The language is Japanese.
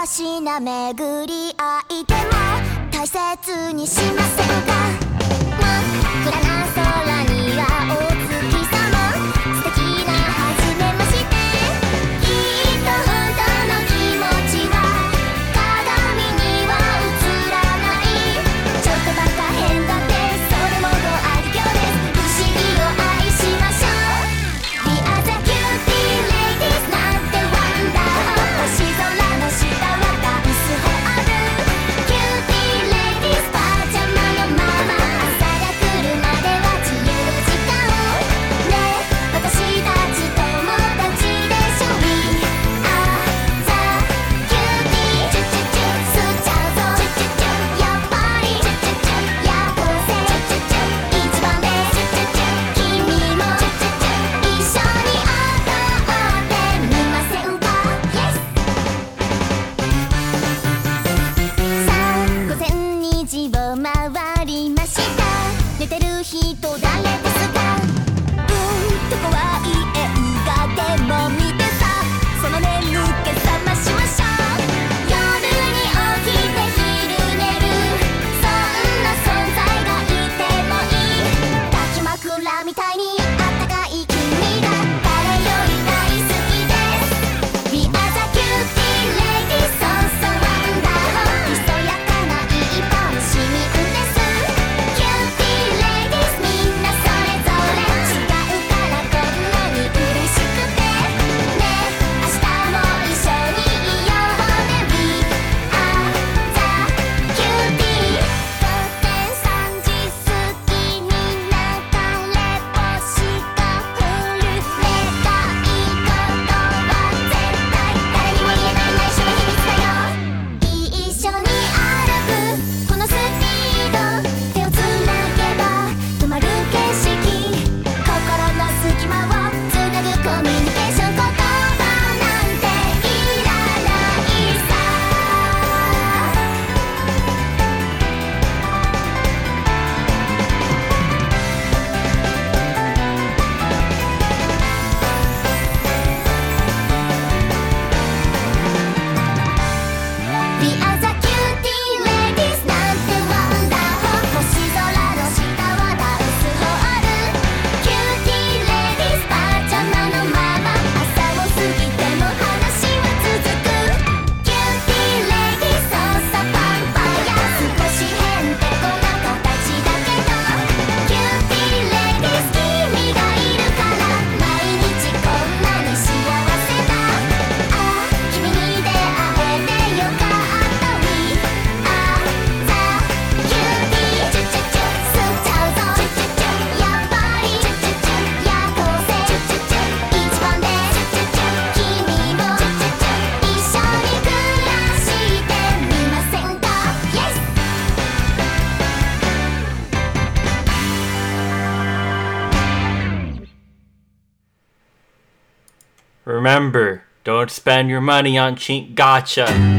しな巡り合いでも大切にしませんか。真っ暗な空にはお月様、素敵な初めまして。きっと本当の気持ちは鏡には映らない。ちょっとバカ変だってそれもご愛嬌です。不思議を愛しましょう。 We are the cutie ladies なんてワンダー。星空の下はダンスホール。キューティーレディースパジャマのまま朝が来るまでは自由時間ねえ私たち友達でしょ。 We are the cutie チュチュチュ吸っちゃうぞチュチュチュやっぱりチュチュチュ夜行性チュチュチュ一番ですチュチュチュ君もチュチュチュ一緒に踊ってみませんか。 Yes さあ午前2時を回りました。寝てる人誰ですか。とこは家映画でも見てさ、その眠気覚ましましょう。夜に起きて昼寝る、そんな存在がいてもいい。抱き枕みたいにあったかい君が誰より大好きです。 We are the cutie ladies そうそうワンダー。ひそやかないい楽しみんです。キューティーレディースみんなそれぞれ違うからこんなに嬉しくてねえ明日も一緒にいようね。 We are the cutie 午前3時過ぎに流れ星が降る。願い事は絶対誰にも言えない内緒の秘密だよ。一緒に歩くこのスピード、手をつなげば止まる景色、心の隙間をつなぐコミュニケーション、言葉なんていらないさ。We are the cutie ladies なんてワンダー。星空の下はダンスホール。キューティーレディースパジャマのまま朝を過ぎても話は続く。キューティーレディースそうさパンパンや少しへんてこな形だけど、キューティーレディース君がいるから毎日こんなに幸せだ。ああ君に出会えてよかった。 We are the cutie チュチュチュ吸っちゃうぞチュチュチュやっぱりチュチュチュ夜行性チュチュチュ一番ですチュチュチュ君もチュチュチュ一緒に暮らしてみませんか。 Yes Remember, don't spend your money on cheap gacha.